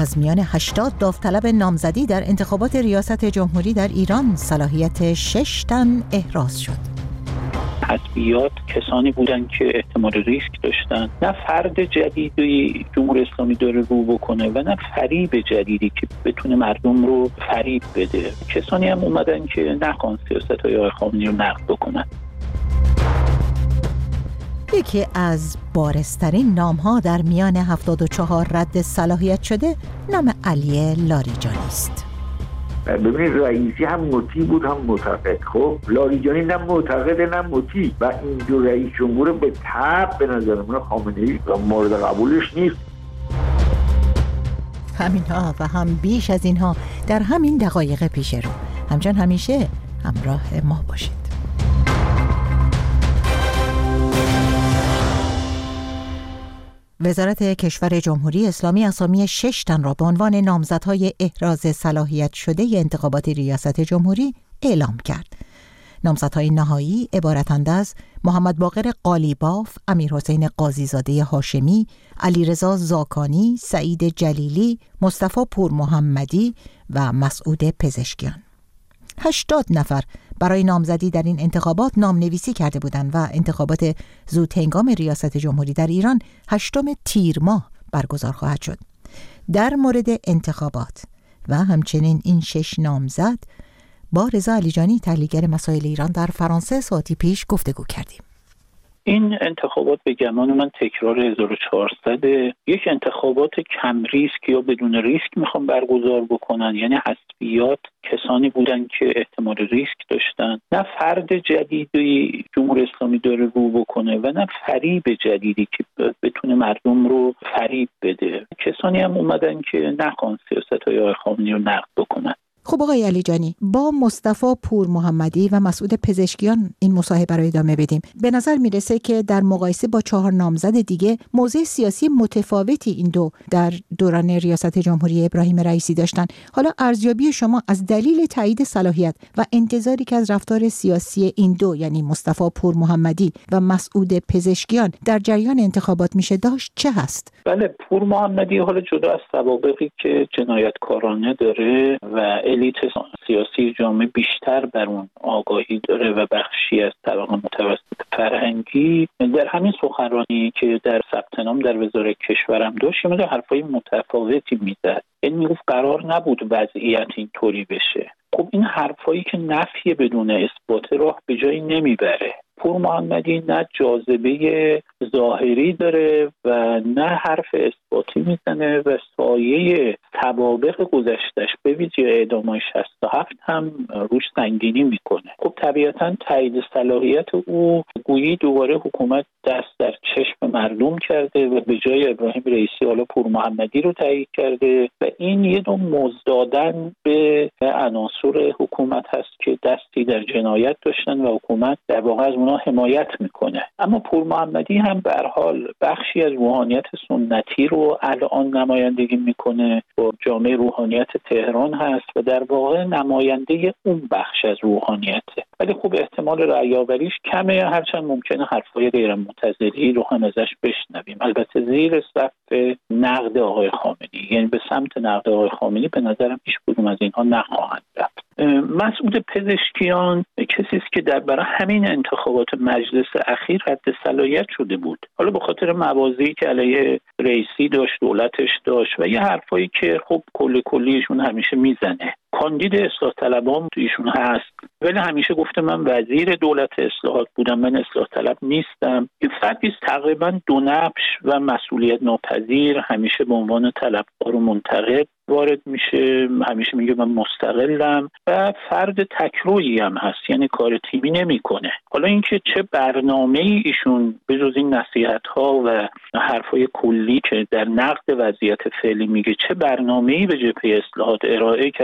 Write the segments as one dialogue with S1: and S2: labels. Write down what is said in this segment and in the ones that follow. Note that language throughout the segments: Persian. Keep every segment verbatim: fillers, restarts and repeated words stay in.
S1: از میان هشتاد داوطلب نامزدی در انتخابات ریاست جمهوری در ایران صلاحیت شش تن احراز شد.
S2: حزبیات کسانی بودن که احتمال ریسک داشتن، نه فرد جدیدی جمهوری اسلامی داره رو بکنه و نه فریب جدیدی که بتونه مردم رو فریب بده. کسانی هم اومدن که نخوان سیاست‌های آقای خامنه‌ای رو نقد بکنن.
S1: یکی از بارزترین نام‌ها در میان هفتاد و چهار رد صلاحیت شده نام علی لاریجانی است.
S3: ببینید رئیسی هم مطیع بود هم معتقد. خب لاریجانی نه معتقد نه مطیع و این دو رئیس جمهور به تبع به نظر من خامنه‌ای مورد قبولش نیست.
S1: همینها و هم بیش از اینها در همین دقایق پیش رو. همچنان همیشه همراه ما باشید. وزارت کشور جمهوری اسلامی اسامی شش تن را به عنوان نامزدهای احراز صلاحیت شده انتخابات ریاست جمهوری اعلام کرد. نامزدهای نهایی عبارتند از محمد باقر قالیباف، امیرحسین قاضیزاده هاشمی، علیرضا زاکانی، سعید جلیلی، مصطفی پور محمدی و مسعود پزشکیان. هشتاد نفر برای نامزدی در این انتخابات نامنویسی کرده بودند و انتخابات زودهنگام ریاست جمهوری در ایران هشتم تیر ماه برگزار خواهد شد. در مورد انتخابات و همچنین این شش نامزد با رضا علیجانی تحلیلگر مسائل ایران در فرانسه ساعتی پیش گفتگو کردیم.
S2: این انتخابات به گمان من تکرار هزار و چهارصد یک انتخابات کم ریسک یا بدون ریسک میخوام برگزار بکنن، یعنی حزبیات کسانی بودن که احتمال ریسک داشتن، نه فرد جدیدی جمهوری اسلامی داره رو بکنه و نه فریب جدیدی که بتونه مردم رو فریب بده. کسانی هم اومدن که نخوان سیاست‌های آقای خامنه‌ای رو نقد بکنن.
S1: خب آقای علیجانی، با مصطفی پور محمدی و مسعود پزشکیان این مصاحبه رو ادامه بدیم. به نظر میرسه که در مقایسه با چهار نامزد دیگه موضع سیاسی متفاوتی این دو در دوران ریاست جمهوری ابراهیم رئیسی داشتن. حالا ارزیابی شما از دلیل تایید صلاحیت و انتظاری که از رفتار سیاسی این دو، یعنی مصطفی پور محمدی و مسعود پزشکیان، در جریان انتخابات میشه داشت چه هست؟
S2: بله، پور محمدی حالا جدا از سوابقی که جنایتکارانه داره و الیت سیاسی جامعه بیشتر بر اون آگاهی داره و بخشی از طبقه متوسط فرهنگی، در همین سخنرانی که در ثبت نام در وزارت کشورم داشت یه مقدار حرفای متفاوتی میزد. یعنی میگفت قرار نبود وضعیت اینطوری بشه. خب این حرفایی که نفی بدون اثبات راه به جایی نمیبره. پور محمدی نه جاذبه ظاهری داره و نه حرف اثباتی میزنه و سایه سوابق گذشتهش به ویژه اعدام‌های شصت و هفت هم روش سنگینی میکنه. خب طبیعتاً تایید صلاحیت او گویی دوباره حکومت دست در چشم مردم کرده و به جای ابراهیم رئیسی حالا پور محمدی رو تایید کرده و این یه نوع مزدادن به عناصر حکومت هست که دستی در جنایت داشتن و حکومت در واقع از اونا حمایت میکنه. اما پور محمدی هم به هر حال بخشی از روحانیت سنتی رو الان نمایندگی میکنه، با جامعه روحانیت تهران هست و در واقع نماینده اون بخش از روحانیته. ولی خب احتمال رأی‌آوریش کمه، هرچند ممکنه حرفای غیر منتظری رو هم ازش بشنویم، البته زیر صف نقد آقای خامنه‌ای، یعنی به سمت نقد آقای خامنه‌ای به نظرم هیچ کدوم از اینها نخواهند رفت. مسعود پزشکیان کسی است که در برای همین انتخابات مجلس اخیر رد صلاحیت شده بود، حالا به خاطر موازی که علیه رئیسی داشت، دولتش داشت و یه حرفایی که خب کل کلیشون همیشه میزنه. کاندید اصلاح طلبام تو ایشون هست ولی همیشه گفته من وزیر دولت اصلاحات بودم، من اصلاح طلب نیستم. این فردی است تقریبا دو نبش و مسئولیت ناپذیر، همیشه به عنوان طلبکار و منتقد وارد میشه، همیشه میگه من مستقلم و فرد تکرویی هم هست، یعنی کار تیمی نمیکنه. حالا اینکه چه برنامه‌ای ایشون به جز این نصیحت‌ها و حرفای کلی که در نقد وضعیت فعلی میگه، چه برنامه‌ای به جبهه اصلاحات ارائه کرده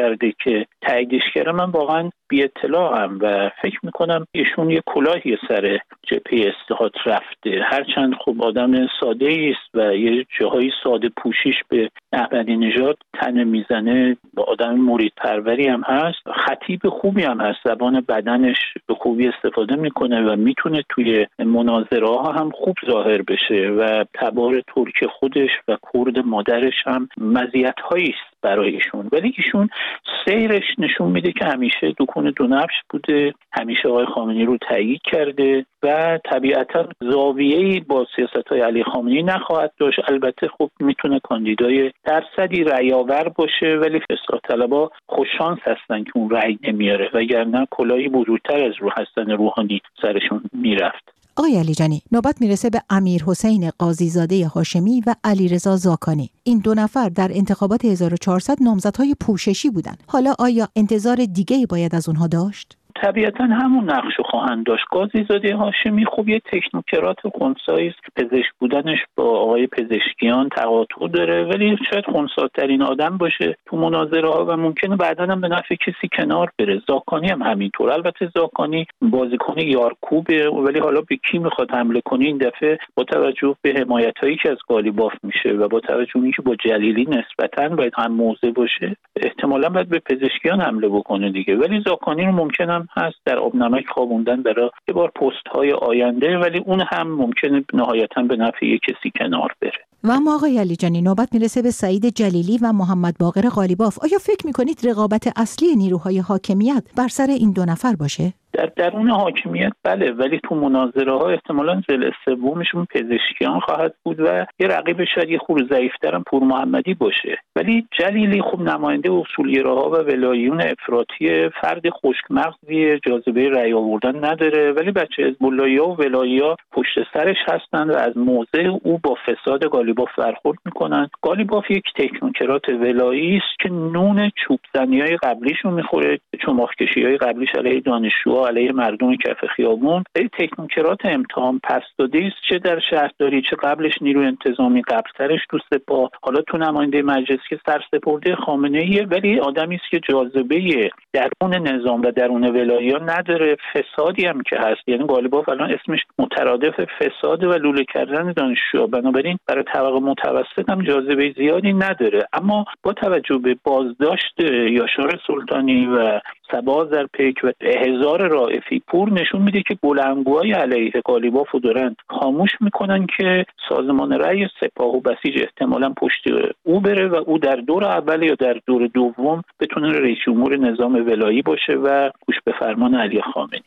S2: که تاییدش کرده من واقعا بی اطلاعم و فکر میکنم ایشون یه کلاهی سر جبهه استحاد رفته، هرچند خب آدم ساده است و یه جاهای ساده پوشیش به احمدی نژاد تن میزنه، با آدم مرید پروری هم هست، خطیب خوبی هم هست، زبان بدنش به خوبی استفاده میکنه و میتونه توی مناظره ها هم خوب ظاهر بشه و تبار ترک خودش و کرد مادرش هم مزیت هایی است برای ایشون. ولی ایشون سیرش نشون میده که همیشه دکون دو نبش بوده، همیشه آقای خامنه‌ای رو تایید کرده و طبیعتا زاویه‌ای با سیاست‌های علی خامنه‌ای نخواهد داشت. البته خب میتونه کاندیدای درصدی رأی‌آور باشه، ولی اصلاح طلبها خوششانس هستن که اون رأی نمیاره، وگرنه کلاهی بزرگتر از رو حسن روحانی سرشون میرفت.
S1: آقای علیجانی، نوبت میرسه به امیر حسین قاضیزاده هاشمی و علیرضا زاکانی. این دو نفر در انتخابات هزار و چهارصد نامزدهای پوششی بودند. حالا آیا انتظار دیگه‌ای باید از اونها داشت؟
S2: طبیعتا همون نقشو خواهند داشت. قاضیزاده هاشمی خوب یه تکنوکرات خنثی است، پزشک بودنش با آقای پزشکیان تقاطع داره، ولی شاید خنثی‌ترین آدم باشه تو مناظره ها و ممکنه بعداً هم به نفع کسی کنار بره. زاکانی هم همینطور. البته زاکانی بازیکن یارکوبه، ولی حالا به کی میخواد حمله کنه این دفعه با توجه به حمایتایی که از قالیباف میشه و با توجه به اینکه با جلیلی نسبتاً باید هم موضع باشه، احتمالاً باید به پزشکیان حمله بکنه دیگه. ولی زاکانی رو ممکنه هست در آب نمک خوابوندن برای یه بار پست های آینده، ولی اون هم ممکنه نهایتاً به نفع یک کسی کنار بره.
S1: و اما آقای علیجانی، نوبت میرسه به سعید جلیلی و محمد باقر قالیباف. آیا فکر میکنید رقابت اصلی نیروهای حاکمیت بر سر این دو نفر باشه؟
S2: در درون حاکمیت بله، ولی تو مناظره ها احتمالاً ضلع سومشون پزشکیان خواهد بود و یه رقیب شاید یه خورده ضعیف‌تر هم پور محمدی باشه. ولی جلیلی خوب نماینده اصولگراها و ولاییون افراطی، فرد خشکمغزی، جاذبه رأی آوردن نداره، ولی بچه حزب اللهی‌ها و ولایی‌ها پشت سرش هستن و از موضع او با فساد قالیباف برخورد میکنن. قالیباف یک تکنوکرات ولایی است که نون چوبزنی‌های قبلیشو میخوره، چماخ‌کشی‌های قبلیش علیه دانشجوها، علیه مردم کف خیابون. این تکنوکرات امتحان پس داده است، چه در شهرداری چه قبلش نیروی انتظامی، قبلترش تو سپاه، حالا تو نماینده مجلس که سرسپرده خامنه‌ایه، ولی آدمی است که جاذبه درون نظام و درون ولایت‌ها نداره. فسادی هم که هست، یعنی قالیباف الان اسمش مترادف فساد و لوله کردن دانشجو، بنابراین برای طبقه متوسط هم جاذبه زیادی نداره. اما با توجه به بازداشت یاشار سلطانی و صبا زرپیک و هزار رائفی پور نشون میده که بلندگوهای علیه قالیباف رو دارن خاموش میکنن که سازمان رأی سپاه و بسیج احتمالاً پشت او بره و او در دور اول یا در دور دوم بتونه رئیس جمهور نظام ولایی باشه و گوش به فرمان علی خامنه‌ای.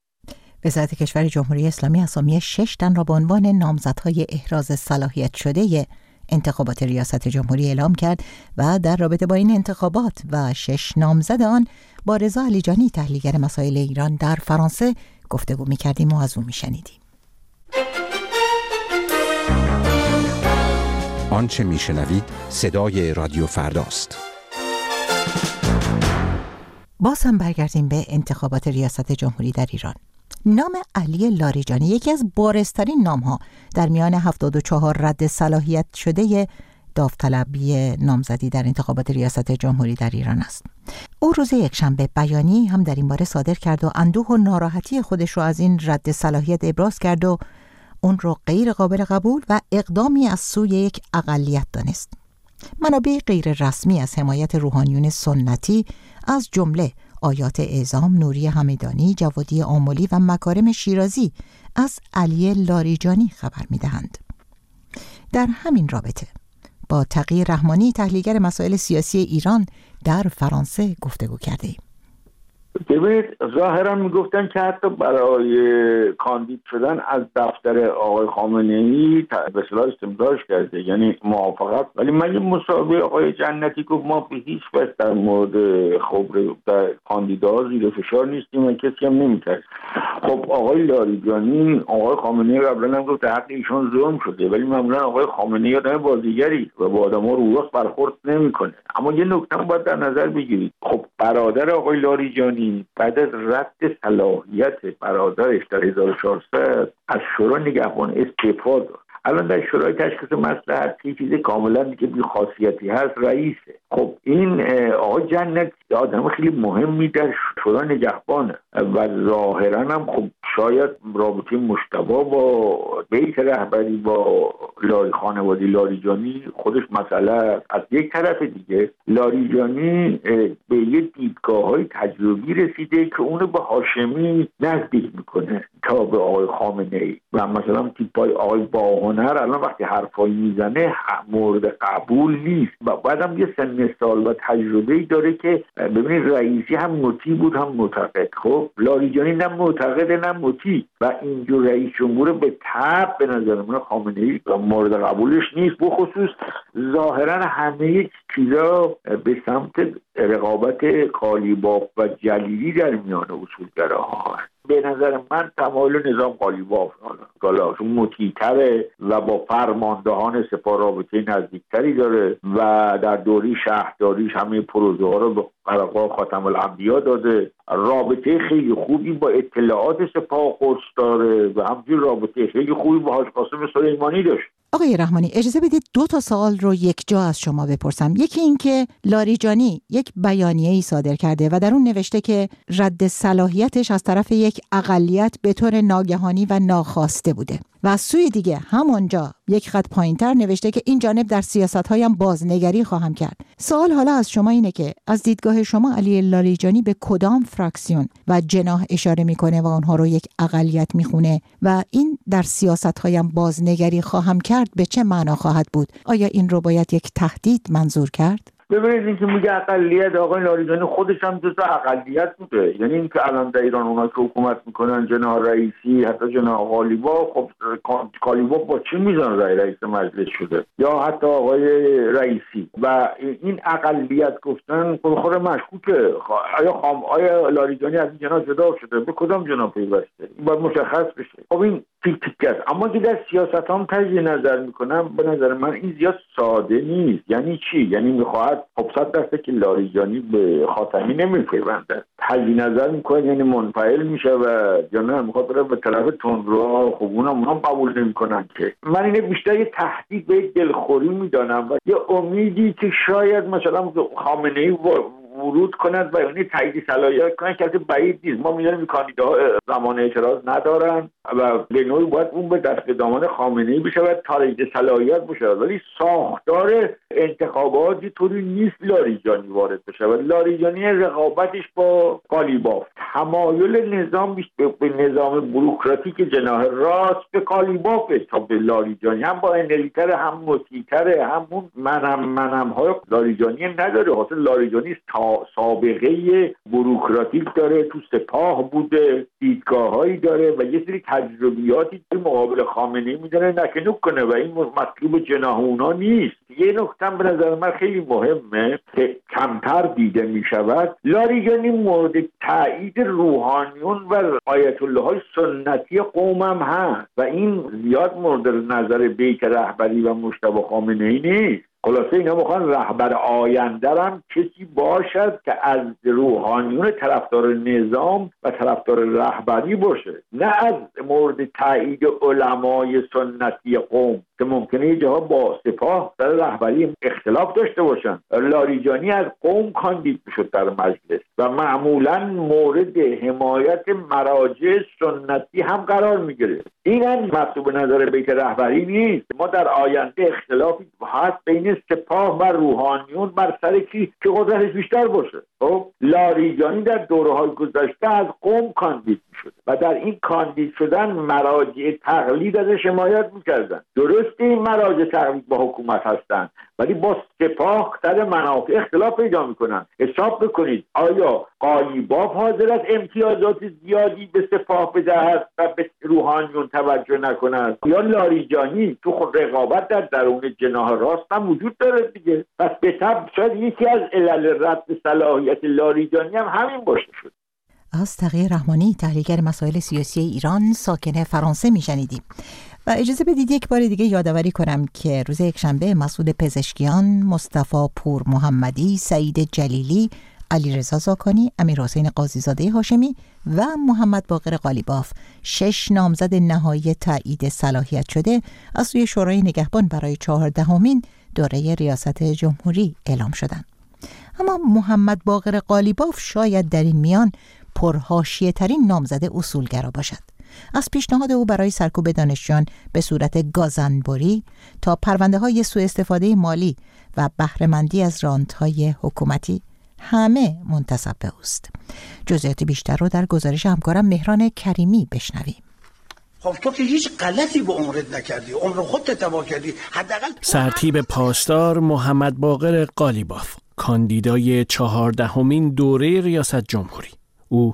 S1: وزارت کشور جمهوری اسلامی اسامی شش تن را به عنوان نامزدهای احراز صلاحیت شده انتخابات ریاست جمهوری اعلام کرد و در رابطه با این انتخابات و شش نامزد آن با رضا علیجانی، تحلیلگر مسائل ایران در فرانسه گفتگو می‌کردیم و از او می‌شنیدیم.
S4: آنچه می‌شنوید صدای رادیو فرداست.
S1: باز هم برگردیم به انتخابات ریاست جمهوری در ایران. نام علی لاریجانی یکی از بارزترین نام‌ها در میان هفتاد و چهار رد صلاحیت شده داوطلبی نامزدی در انتخابات ریاست جمهوری در ایران است. او روز یکشنبه بیانیه‌ای هم در این باره صادر کرد و اندوه و ناراحتی خودش رو از این رد صلاحیت ابراز کرد و اون رو غیر قابل قبول و اقدامی از سوی یک اقلیت دانست. منابع غیر رسمی از حمایت روحانیون سنتی از جمله آیات اعظام، نوری همدانی، جوادی آملی و مکارم شیرازی از علی لاریجانی خبر می‌دهند. در همین رابطه با تقی رحمانی، تحلیلگر مسائل سیاسی ایران در فرانسه گفتگو کردیم.
S3: ببینید، ظاهرا میگفتن که حتی برای کاندید شدن از دفتر آقای خامنه‌ای به اصطلاح استمزاج کرده، یعنی موافقت. ولی مگه مصاحبه آقای جنتی گفت ما به هیچ وجه در مورد خبر در کاندیدا زیر فشار نیستیم و کسی هم نمی‌کرد. خب آقای لاریجانی، آقای خامنه‌ای قبلا هم گفت حق ایشون ظلم شده، ولی معمولا آقای خامنه‌ای آدم بازیگری و با آدم‌ها رو وقت برخورد نمی‌کنه. اما یه نکته هم باید در نظر بگیرید. خب برادر آقای لاریجانی بعد از رد صلاحیت برادرش در هزار و چهارصد از شورای نگهبان استعفا داد. الان در شورای تشخیص مصلحت چیزی کاملا دیگه بی خاصیتی هست، رئیسه. خب این آقای جنت آدم خیلی مهمی در شورای نگهبانه و ظاهرا هم خب شاید رابطه مجتبی با بیت رهبری با لاری خانواده لاریجانی خودش مسئله. از یک طرف دیگه لاریجانی به یه دیدگاه‌های تجربی رسیده که اونو به هاشمی نزدیک میکنه تا به آقای خامنه‌ای و مثلا تیپای آقای باهنر الان وقتی حرفایی میزنه مورد قبول نیست و بعدم یه سن سال و تجربه‌ای داره که ببینید رئیسی هم مطیع بود هم معتقد. خب لاریجانی نه معتقد نه مطیع و اینجور رئیس جمهور به طبع به نظر من خامنه‌ای مورد قبولش نیست. بخصوص ظاهرا همه چیزا به سمت رقابت قالیباف و جلیلی در میان اصولگراها هست. به نظر من تمایل نظام قالیباف حالا چون مطیع‌تره و با فرماندهان سپاه رابطه نزدیکتری داره و در دوری شهرداریش همه پروژه ها رو به قرقا خاتم الانبیا داده، رابطه خیلی خوبی با اطلاعات سپاه قدس داره و همچنین رابطه خیلی خوبی با حاج قاسم سلیمانی داشت.
S1: آقای رحمانی اجازه بدید دو تا سوال رو یک جا از شما بپرسم. یکی این که لاریجانی یک بیانیه‌ای صادر کرده و در اون نوشته که رد صلاحیتش از طرف یک اقلیت به طور ناگهانی و ناخواسته بوده و از سوی دیگه همونجا یک خط پایین‌تر نوشته که این جانب در سیاست‌هایم بازنگری خواهم کرد. سوال حالا از شما اینه که از دیدگاه شما علی لاریجانی به کدام فراکسیون و جناح اشاره میکنه و اونها رو یک اقلیت میخونه و این در سیاست‌هایم بازنگری خواهم کرد به چه معنا خواهد بود؟ آیا این رو باید یک تهدید منظور کرد؟
S3: ببینید این که میگه اقلیت، آقای لاریجانی خودش هم جزء اقلیت بوده. یعنی این که الان در ایران اونا که حکومت میکنن جناح رئیسی حتی جناح قالیباف، خب قالیباف با چی میزان رئیس مجلس شده یا حتی آقای رئیسی و این اقلیت گفتن خود مشکوکه. آیا خام آیا لاریجانی از این جناح جدا شده؟ به کدام جناح پیوسته؟ این باید مشخص بشه. خب این تیک تیک است. اما که در سیاست هم تجزیه نظر میکنم به نظر من این زیاد ساده نیست. یعنی چی؟ یعنی میخواهد خب صد درصد که لاریجانی به خاتمی نمیپیونده، تجزیه نظر میکنه یعنی منفعل میشه و یا نه میخواد بره به طرف تندرو. خب اونم اونم قبول نمیکنن که. من اینه بیشتر یه تهدید به دلخوری میدانم و یه امیدی که شاید مثلا خامنه‌ای ورود کند و یعنی تایید صلاحیت کنند که البته بعید نیست. ما می‌دونیم کاندیداها زمان اعتراض ندارن و به نوعی باید اون به دست دامن خامنه‌ای بشه و تایید صلاحیت بشه، ولی ساختار انتخاباتی طوری نیست لاریجانی وارد بشه و لاریجانی رقابتش با قالیباف تمایل نظام به نظام بوروکراتیک جناح راست به قالیباف تا به لاریجانی هم با انلیتر هم مطیع‌تر همون منم منم های لاریجانی نداره. حاصل لاریجانی سابقه بوروکراتیک داره، تو سپاه بوده، دیدگاه‌هایی داره و یه سری تجربیاتی که مقابل خامنه‌ای می‌دونه نکنوک کنه و این مطلوب جناح اونا نیست. یه نکته به نظر من خیلی مهمه که کمتر دیده می‌شود. لاریجانی مورد تایید روحانیون و آیت الله‌های سنتی قومم هست و این زیاد مورد نظر بیت رهبری و مجتبی خامنه‌ای نیست. خلاصه اینا میخوان رهبر آینده هم کسی باشد که از روحانیون طرفدار نظام و طرفدار رهبری باشه، نه از مورد تایید علمای سنتی قوم که ممکنه یه جاها با سپاه در رهبری اختلاف داشته باشن. لاریجانی از قوم کاندید میشد در مجلس و معمولا مورد حمایت مراجع سنتی هم قرار میگیره. این هم مطلوب نظر بیت رهبری نیست. ما در آینده اختلافی هست بین سپاه و روحانیون بر سر کی که قدرتش بیشتر باشه. خب لاریجانی در دوره‌های گذشته از قوم کاندید میشد و در این کاندید شدن مراجع تقلید ازش حمایت میکردن. درسته این مراجع تقلید با حکومت هستن ولی با سپاه در منافع اختلاف پیدا میکنن. حساب بکنید آیا قالیباف حاضر است امتیازات زیادی به سپاه بدهد و به روحانیون توجه نکند یا لاریجانی؟ تو خود رقابت در درون جناح راست هم وجود داره دیگه. پس به طبع شاید یکی از علل رد صلاحیت لاریجانی هم همین باشه شد.
S1: از تقی رحمانی تحلیلگر مسائل سیاسی ایران ساکن فرانسه میشنیدیم. و اجازه بدید یک بار دیگه یادآوری کنم که روز یکشنبه مسئول پزشکیان مصطفی پور محمدی، سعید جلیلی، علیرضا زاکانی، امیرحسین قاضیزاده هاشمی و محمد باقر قالیباف شش نامزد نهایی تایید صلاحیت شده از سوی شورای نگهبان برای چهاردهمین دوره ریاست جمهوری اعلام شدند. اما محمد باقر قالیباف شاید در این میان پرحاشیه ترین نامزد اصولگرا باشد. از پیشنهاد او برای سرکوب دانشجویان به صورت گازنبری تا پرونده های سوء استفاده مالی و بهره‌مندی از رانت‌های حکومتی همه منتسب به اوست. جزئیات بیشتر رو در گزارش همکارم مهران کریمی بشنویم.
S5: خب تو که هیچ غلطی به عمرت نکردی، عمر خودت تباه کردی. حداقل
S6: سرتیپ پاسدار محمد باقر قالیباف، کاندیدای چهاردهمین دوره ریاست جمهوری. او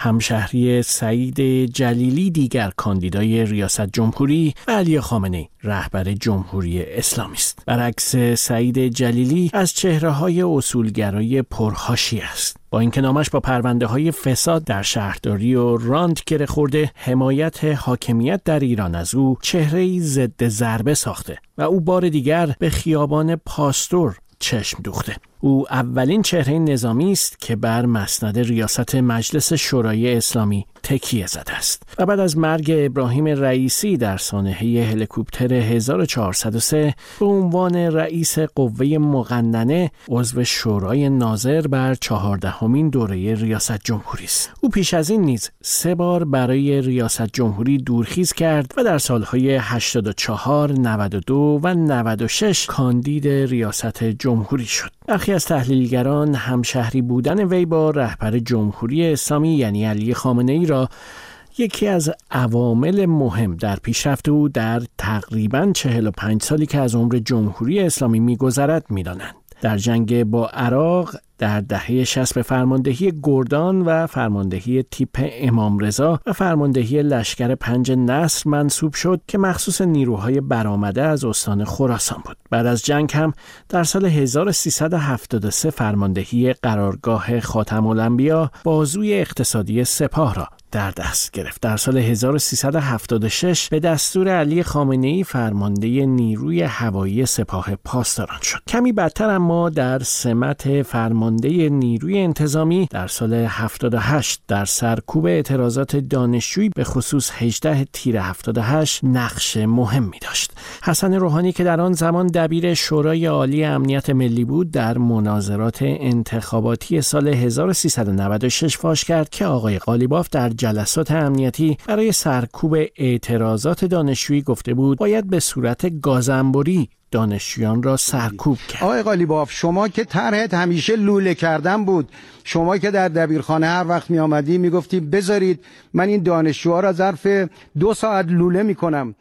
S6: همشهری سعید جلیلی، دیگر کاندیدای ریاست جمهوری، و علی خامنه‌ای، رهبر جمهوری اسلامی است. برعکس سعید جلیلی از چهره‌های اصولگرای پرحاشیه است. با اینکه نامش با پرونده‌های فساد در شهرداری و رانت گره خورده، حمایت حاکمیت در ایران از او چهره‌ای ضد ضربه ساخته و او بار دیگر به خیابان پاستور چشم دوخته. او اولین چهره نظامی است که بر مسند ریاست مجلس شورای اسلامی تکیه زده است و بعد از مرگ ابراهیم رئیسی در سانحه هلیکوپتر هزار و چهارصد و سه به عنوان رئیس قوه مقننه عضو شورای ناظر بر چهاردهمین دوره ریاست جمهوری است. او پیش از این نیز سه بار برای ریاست جمهوری دورخیز کرد و در سالهای هشتاد و چهار، نود و دو و نود و شش کاندید ریاست جمهوری شد. برخی از تحلیلگران همشهری بودن وی با رهبر جمهوری اسلامی یعنی علی خامنه‌ای را یکی از عوامل مهم در پیشرفت او در تقریباً چهل و پنج سالی که از عمر جمهوری اسلامی می‌گذرد می‌دانند. در جنگ با عراق در دهه شصت به فرماندهی گردان و فرماندهی تیپ امام رضا و فرماندهی لشکر پنج نصر منصوب شد که مخصوص نیروهای برآمده از استان خراسان بود. بعد از جنگ هم در سال هزار و سیصد و هفتاد و سه فرماندهی قرارگاه خاتم الانبیا، بازوی اقتصادی سپاه را در دست گرفت. در سال هزار و سیصد و هفتاد و شش به دستور علی خامنه‌ای فرمانده نیروی هوایی سپاه پاسداران شد. کمی بدتر اما در سمت فرمانده نیروی انتظامی در سال هفتاد و هشت در سرکوب اعتراضات دانشجویی به خصوص هجدهم تیر هفتاد و هشت نقش مهمی داشت. حسن روحانی که در آن زمان دبیر شورای عالی امنیت ملی بود، در مناظرات انتخاباتی سال هزار و سیصد و نود و شش فاش کرد که آقای قالیباف در جلسات امنیتی برای سرکوب اعتراضات دانشجویی گفته بود باید به صورت گازنبری دانشجویان را سرکوب کرد.
S7: آقای قالیباف، شما که طرحت همیشه لوله کردن بود، شما که در دبیرخانه هر وقت می آمدی می گفتی بذارید من این دانشجوها را ظرف دو ساعت لوله می کنم.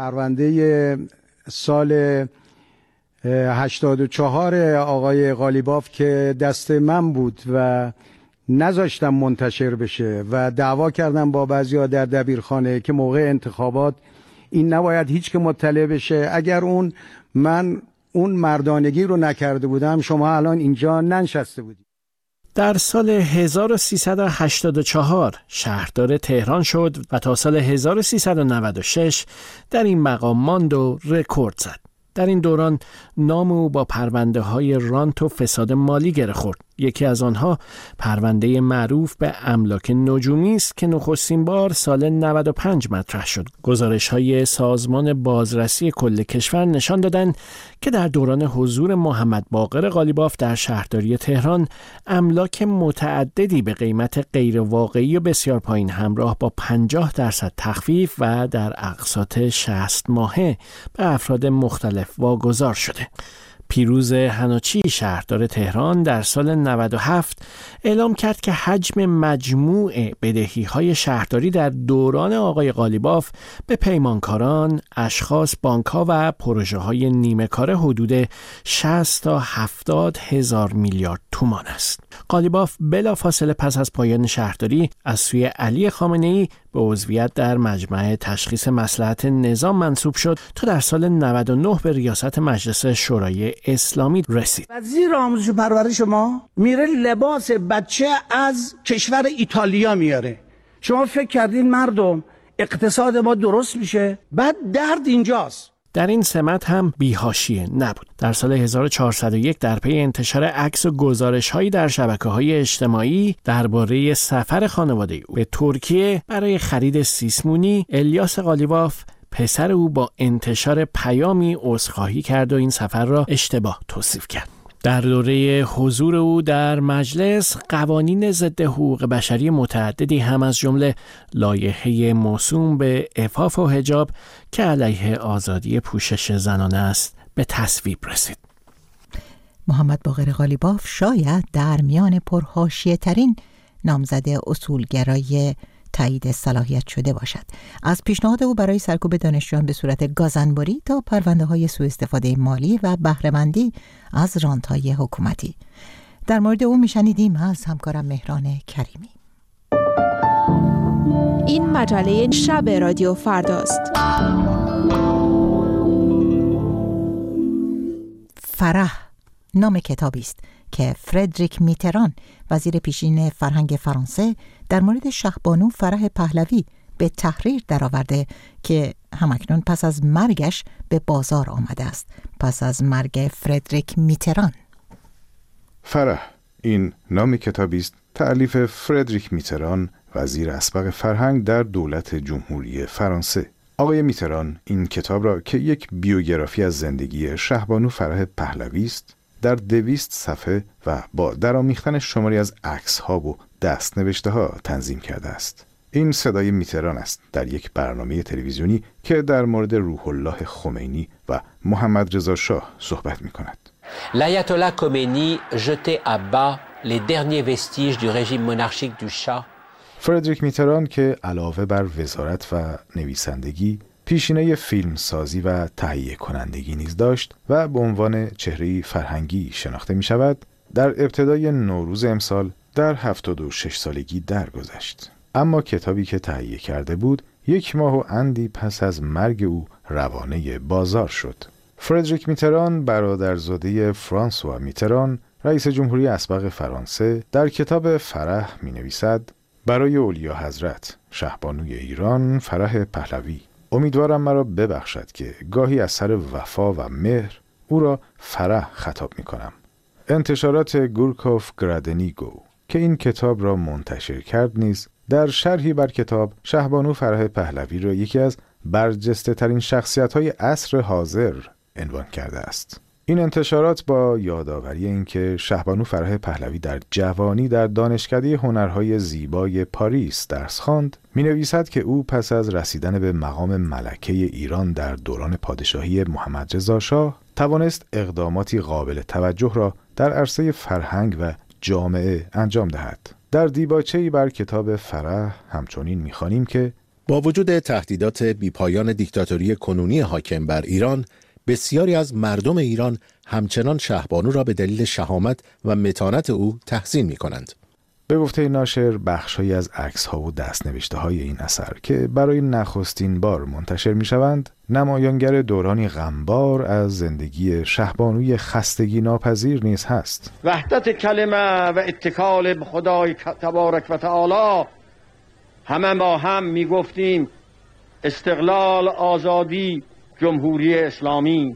S7: پرونده سال هشتاد و چهار آقای قالیباف که دست من بود و نذاشتم منتشر بشه و دعوا کردم با بعضیا در دبیرخانه که موقع انتخابات این نباید هیچ که مطلع بشه. اگر اون من اون مردانگی رو نکرده بودم شما الان اینجا ننشسته بودید.
S6: در سال هزار و سیصد و هشتاد و چهار شهردار تهران شد و تا سال هزار و سیصد و نود و شش در این مقام ماند و رکورد زد. در این دوران نام او با پرونده های رانت و فساد مالی گره خورد. یکی از آنها پرونده معروف به املاک نجومی است که نخستین بار سال نود و پنج مطرح شد. گزارش‌های سازمان بازرسی کل کشور نشان دادند که در دوران حضور محمد باقر قالیباف در شهرداری تهران املاک متعددی به قیمت غیر واقعی و بسیار پایین همراه با پنجاه درصد تخفیف و در اقساط شصت ماهه به افراد مختلف واگذار شده. پیروز حناچی شهردار تهران در سال نود و هفت اعلام کرد که حجم مجموع بدهی‌های شهرداری در دوران آقای قالیباف به پیمانکاران، اشخاص، بانک‌ها و پروژه‌های نیمه کاره حدود شصت تا هفتاد هزار میلیارد تومان است. قالیباف بلافاصله پس از پایان شهرداری از سوی علی خامنه‌ای به عضویت در مجمع تشخیص مصلحت نظام منصوب شد تا در سال نود و نه به ریاست مجلس شورای اسلامی رسید.
S5: وزیر آموزش و پرورش ما میره لباس بچه از کشور ایتالیا میاره. شما فکر کردین مردم اقتصاد ما درست میشه؟ بعد درد اینجاست.
S6: در این سمت هم بی‌حاشیه نبود. در سال هزار و چهارصد و یک در پی انتشار عکس و گزارش‌هایی در شبکه‌های اجتماعی درباره سفر خانواده او به ترکیه برای خرید سیسمونی، الیاس قالیباف پسر او با انتشار پیامی عذرخواهی کرد و این سفر را اشتباه توصیف کرد. در دوره حضور او در مجلس، قوانین ضد حقوق بشری متعددی هم از جمله لایحه موسوم به عفاف و حجاب که علیه آزادی پوشش زنانه است به تصویب رسید.
S1: محمد باقر قالیباف شاید در میان پرحاشیه ترین نامزد اصولگرای تایید صلاحیت شده باشد. از پیشنهاد او برای سرکوب دانشجویان به صورت گازنبری تا پرونده‌های سوء استفاده مالی و بهره‌مندی از رانت‌های حکومتی. در مورد او میشنیدیم از همکارم مهران کریمی.
S8: این مجله شب رادیو فرداست.
S1: فرح نام کتابی است که فردریک میتران، وزیر پیشین فرهنگ فرانسه، در مورد شهبانو فرح پهلوی به تحریر درآورده که همکنون پس از مرگش به بازار آمده است. پس از مرگ فردریک میتران.
S9: فرح این نام کتابی است تألیف فردریک میتران، وزیر اسبق فرهنگ در دولت جمهوری فرانسه. آقای میتران این کتاب را که یک بیوگرافی از زندگی شهبانو فرح پهلوی است، در دویست صفحه و با درآمیختن شماری از عکس‌ها و دست‌نوشته‌ها تنظیم کرده است. این صدای میتران است در یک برنامه تلویزیونی که در مورد روح الله خمینی و محمد رضا شاه صحبت می‌کند.
S10: L'ayatollah Khomeini jetait à bas les derniers vestiges du régime monarchique du Shah.
S9: فردریک میتران که علاوه بر وزارت و نویسندگی، پیشینه فیلم سازی و تهیه کنندگی نیز داشت و به عنوان چهره فرهنگی شناخته می شود، در ابتدای نوروز امسال در هفتاد و شش سالگی درگذشت. اما کتابی که تهیه کرده بود یک ماه و اندی پس از مرگ او روانه بازار شد. فردریک میتران، برادرزاده فرانسوا میتران، رئیس جمهوری اسبق فرانسه، در کتاب فرح می نویسد: برای اولیا حضرت شهبانوی ایران فرح پهلوی، امیدوارم مرا ببخشد که گاهی از سر وفا و مهر او را فرح خطاب می کنم. انتشارات گورکوف گرادنیگو که این کتاب را منتشر کرد نیز در شرحی بر کتاب شهبانو فرح پهلوی را یکی از برجسته ترین شخصیت های عصر حاضر عنوان کرده است. این انتشارات با یادآوری اینکه شهبانو فرح پهلوی در جوانی در دانشکده هنرهای زیبای پاریس درس خواند، می‌نویسد که او پس از رسیدن به مقام ملکه ایران در دوران پادشاهی محمد رضا شاه توانست اقداماتی قابل توجه را در عرصه فرهنگ و جامعه انجام دهد. در دیباچه‌ای بر کتاب فرح همچنین می‌خوانیم که
S11: با وجود تهدیدات بیپایان دیکتاتوری کنونی حاکم بر ایران، بسیاری از مردم ایران همچنان شهبانو را به دلیل شهامت و متانت او تحسین می کنند.
S9: به گفته ناشر، بخشی از عکس‌ها و دست‌نوشته‌های این اثر که برای نخستین بار منتشر می‌شوند، نمایانگر دورانی غمبار از زندگی شهبانوی خستگی ناپذیر نیز هست.
S5: وحدت کلمه و اتکال به خدای تبارک و تعالی، همه ما هم می‌گفتیم استقلال، آزادی، جمهوری اسلامی.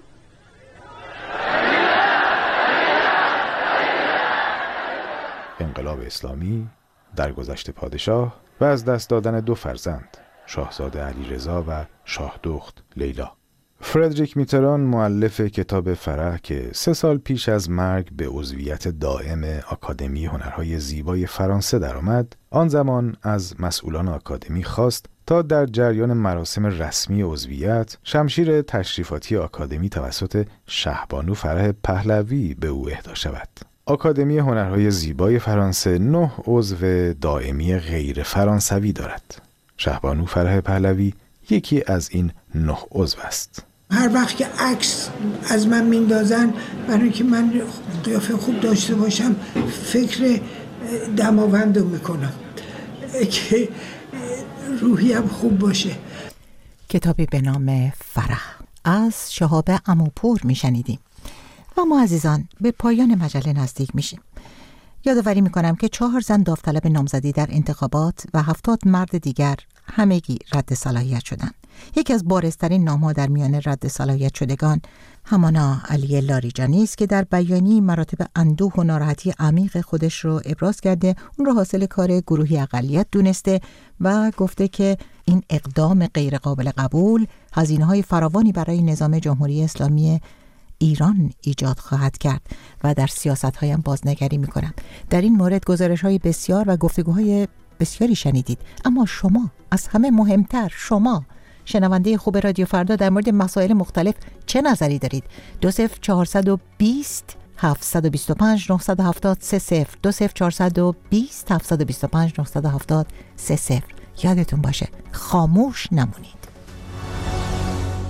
S9: انقلاب اسلامی، درگذشت پادشاه و از دست دادن دو فرزند، شاهزاده علیرضا و شاهدخت لیلا. فردریک میتران، مؤلف کتاب فرح که سه سال پیش از مرگ به عضویت دائم آکادمی هنرهای زیبای فرانسه درآمد، آن زمان از مسئولان آکادمی خواست تا در جریان مراسم رسمی عضویت شمشیر تشریفاتی آکادمی توسط شهبانو فرح پهلوی به او اهدا شود. آکادمی هنرهای زیبای فرانسه نه عضو دائمی غیر فرانسوی دارد. شهبانو فرح پهلوی یکی از این نه عضو است.
S12: هر وقت که عکس از من میندازن، برای اینکه من قیافه خوب داشته باشم، فکر دماوند رو میکنم که روحیم خوب باشه.
S1: کتابی به نام فرح از شهاب عموپور میشنیدیم. و ما عزیزان به پایان مجله نزدیک میشیم. یادآوری میکنم که چهار زن داوطلب نامزدی در انتخابات و هفتاد مرد دیگر همگی رد صلاحیت شدند. یکی از بارزترین نام‌ها در میان رد صلاحیت شدگان همانا علی لاریجانی است که در بیانیه مراتب اندوه و ناراحتی عمیق خودش رو ابراز کرده، اون رو حاصل کار گروهی اقلیت دونسته و گفته که این اقدام غیر قابل قبول هزینه‌های فراوانی برای نظام جمهوری اسلامی ایران ایجاد خواهد کرد و در سیاست‌هایم بازنگری می‌کنم. در این مورد گزارش‌های بسیار و گفتگوهای بسیاری شنیدید، اما شما، از همه مهمتر شما شنونده خوب رادیو فردا، در مورد مسائل مختلف چه نظری دارید؟ دو صفر چهارصد و بیست هفتصد و بیست و پنج نهصد و هفتاد سه صفر دو صفر چهارصد و بیست هفتصد و بیست و پنج نهصد و هفتاد سه صفر. یادتون باشه خاموش نمونید.